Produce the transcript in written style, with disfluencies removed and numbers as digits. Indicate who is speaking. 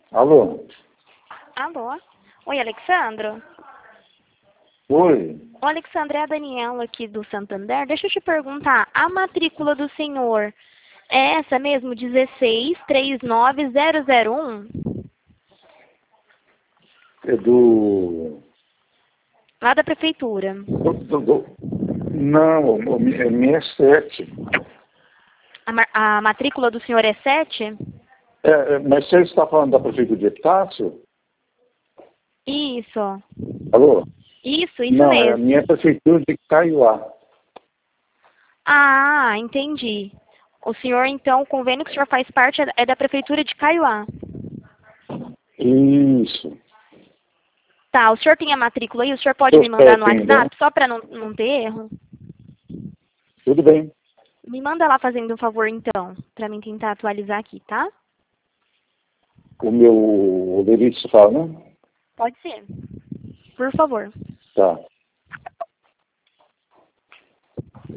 Speaker 1: Alô?
Speaker 2: Alô? Oi, Alexandro?
Speaker 1: Oi?
Speaker 2: O Alexandro, é a Daniela aqui do Santander. Deixa eu te perguntar, a matrícula do senhor é essa mesmo, 1639001?
Speaker 1: É do...
Speaker 2: Lá da prefeitura.
Speaker 1: Não, é minha 7.
Speaker 2: A matrícula do senhor é 7?
Speaker 1: Mas você está falando da prefeitura de Epitácio?
Speaker 2: Isso.
Speaker 1: Alô?
Speaker 2: Isso
Speaker 1: Não, é a
Speaker 2: mesmo.
Speaker 1: minha prefeitura de Caiuá.
Speaker 2: Ah, entendi. O senhor, então, o convênio que o senhor faz parte é da prefeitura de Caiuá.
Speaker 1: Isso.
Speaker 2: Tá, o senhor tem a matrícula aí? O senhor pode
Speaker 1: Eu
Speaker 2: me mandar no
Speaker 1: tenho, né?
Speaker 2: WhatsApp, só para não ter erro?
Speaker 1: Tudo bem.
Speaker 2: Me manda lá fazendo um favor, então, para mim tentar atualizar aqui, tá?
Speaker 1: O meu Olerite fala, né?
Speaker 2: Pode ser. Por favor.
Speaker 1: Tá.